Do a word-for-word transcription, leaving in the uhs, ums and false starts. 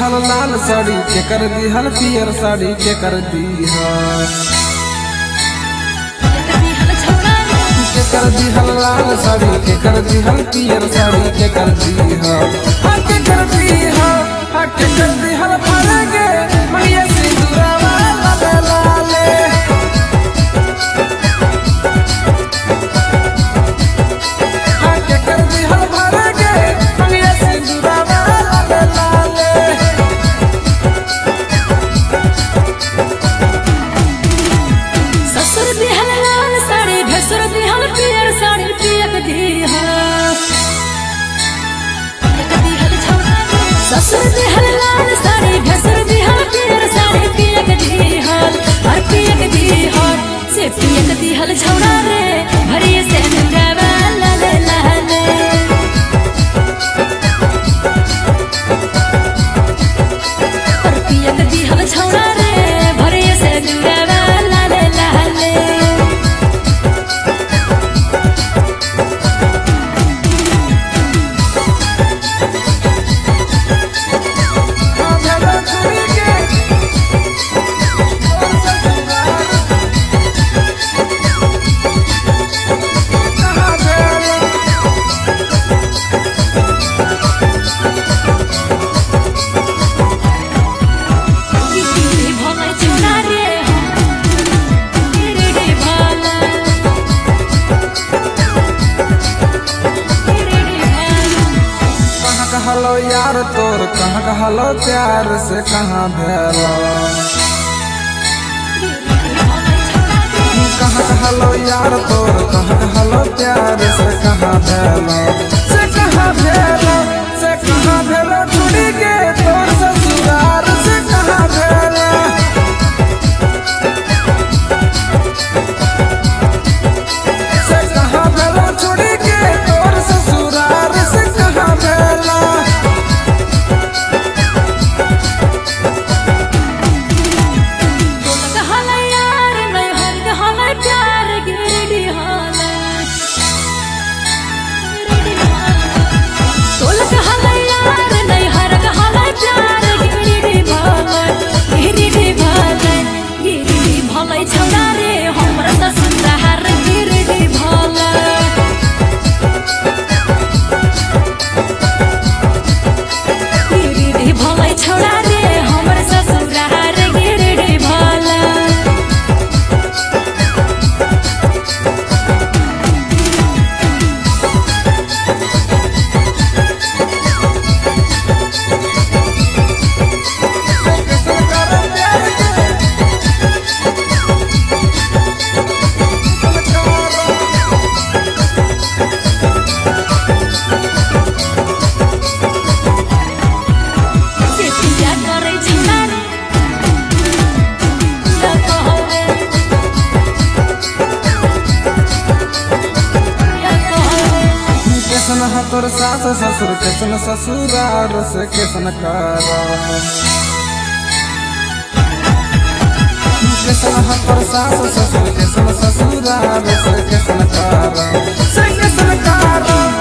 दिहल लाल साड़ी के कर दिहल पियर साड़ी के कर दिहल के कर दिहल लाल साड़ी के कर दिहल पियर साड़ी के कर दिहल के कर दिहल के कर दिहल फरगे मैया सिंदूरवा लाले लाले के कर दिहल फरगे मैया सिंदूरवा लाले लाले ससुर दिहल लाल साड़ी भसुर दिहल पियर साड़ी पियक दिहल ससुर दिहल लाल साड़ी भसुर दिहल पियर साड़ी पियक दिहल और पियक दिहल से पियक दिहल छौड़ा रे भरिए से नुरावा लाले लाले और पियक दिहल छौड़ा रे भरिए से नुरावा लाले लाले कहलो यार तोर कहाँ कहलो प्यार से कहाँ भेलो कहाँ कहलो यार तोर कहाँ कहलो प्यार से कहाँ भेलो से कहाँ भेलो से कहाँ भेलो छुड़ी के तोर ससुराल से कहाँ भेलो से कहाँ भेलो छुड़ी के तोर ससुराल से कहाँ भेलो छौड़ा रे हमरा ससुर हार गिरडी भला गिरडी भला छौड़ा रे हमरा ससुर हार गिरडी भला तोर सास ससुर कैसन ससुरार से कैसन कर कैसन तोर सास ससुर कैसन ससुरार से कैसन कर से कैसन कर